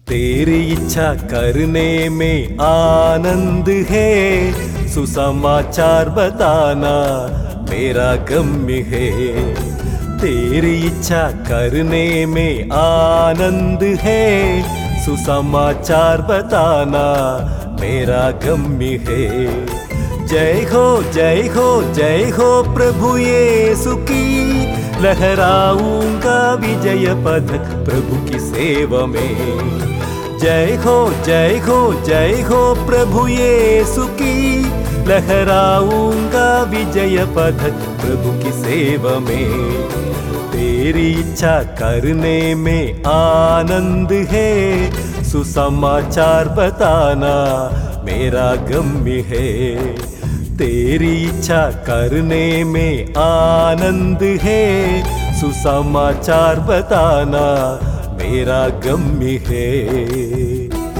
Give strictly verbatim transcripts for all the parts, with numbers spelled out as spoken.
तेरी इच्छा करने में आनंद है, सुसमाचार बताना मेरा गम्य है। तेरी इच्छा करने में आनंद है, सुसमाचार बताना मेरा गम्य है। जय हो जय हो जय हो प्रभु यीशु की, लहराऊंगा विजय पदक प्रभु की सेवा में। जय हो जय हो जय हो प्रभु यीशु की, लहराऊंगा विजय पदक प्रभु की सेवा में। तेरी इच्छा करने में आनंद है, सुसमाचार बताना मेरा गम्य है। तेरी इच्छा करने में आनंद है, सुसमाचार बताना मेरा गम्य है।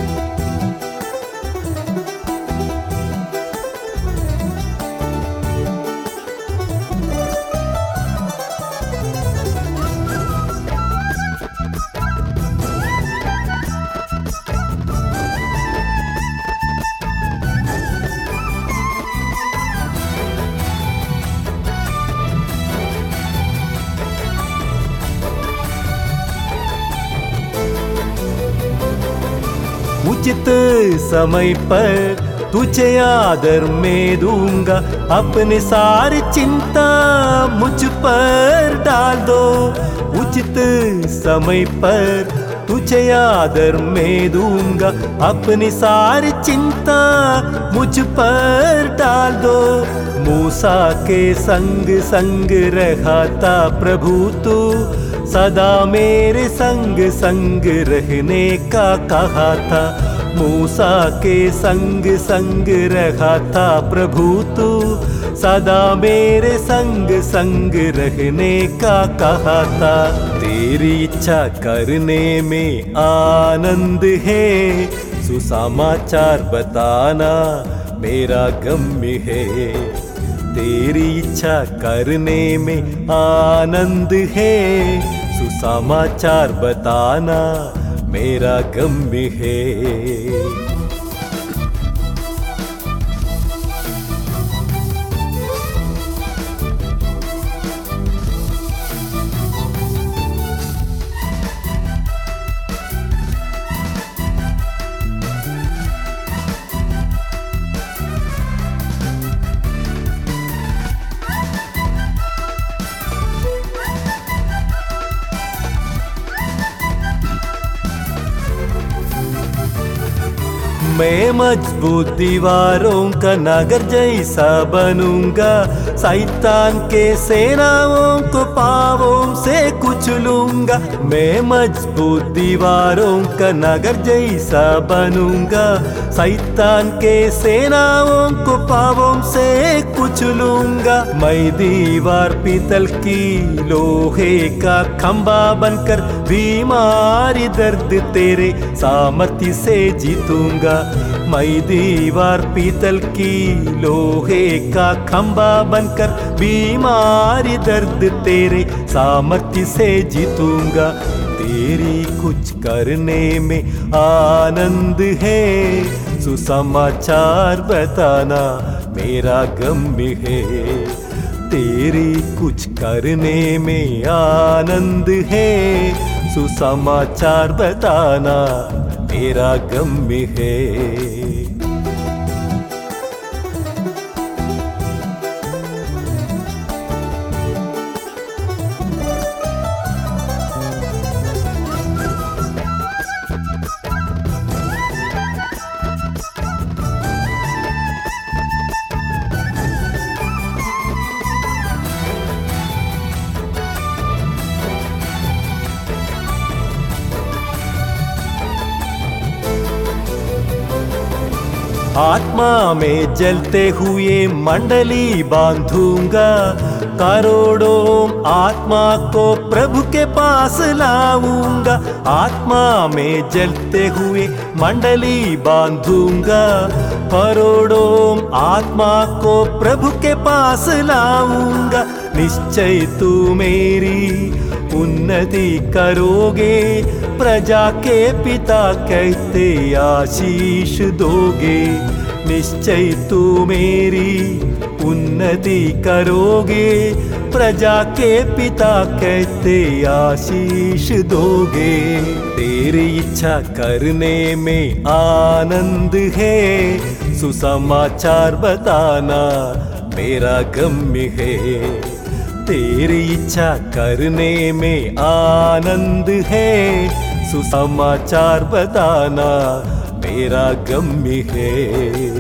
उचित समय पर तुझे आदर में दूंगा, अपने सारी चिंता मुझ पर डाल दो। उचित समय पर तुझे आदर में दूंगा, अपनी सारी चिंता मुझ पर डाल दो। मूसा के संग संग रहा था प्रभु तू, सदा मेरे संग संग रहने का कहा था। मूसा के संग संग रहा था प्रभु तू, सदा मेरे संग संग रहने का कहा था। तेरी इच्छा करने में आनंद है, सुसमाचार बताना मेरा गम्य है। तेरी इच्छा करने में आनंद है, सुसमाचार बताना मेरा गम्य है। मैं मजबूत दीवारों का नगर जैसा बनूंगा, शैतान के सेनाओं को पांवों से कुचलूंगा। मैं मजबूत दीवारों का नगर जैसा बनूंगा, शैतान के सेनाओं को पांवों से कुचलूंगा। मैं दीवार पीतल की लोहे का खंबा बनकर बीमारी दर्द तेरे सामर्थ्य से जीतूंगा। मैं दीवार पीतल की लोहे का खंबा बनकर बीमारी दर्द तेरे सामर्थ्य से जीतूंगा। तेरी कुछ करने में आनंद है, सुसमाचार बताना मेरा गम्य है। तेरी कुछ करने में आनंद है, सुसमाचार बताना मेरा गम्य है। आत्मा में जलते हुए मंडली बांधूंगा, करोड़ों आत्मा को प्रभु के पास लाऊंगा। आत्मा में जलते हुए मंडली बांधूंगा, करोड़ों आत्मा को प्रभु के पास लाऊंगा। निश्चय तू मेरी उन्नति करोगे, प्रजा के पिता कहते आशीष दोगे। निश्चय तू मेरी उन्नति करोगे, प्रजा के पिता कहते आशीष दोगे। तेरी इच्छा करने में आनंद है, सुसमाचार बताना मेरा गम्य है। तेरी इच्छा करने में आनंद है, सुसमाचार बताना मेरा गम्य है।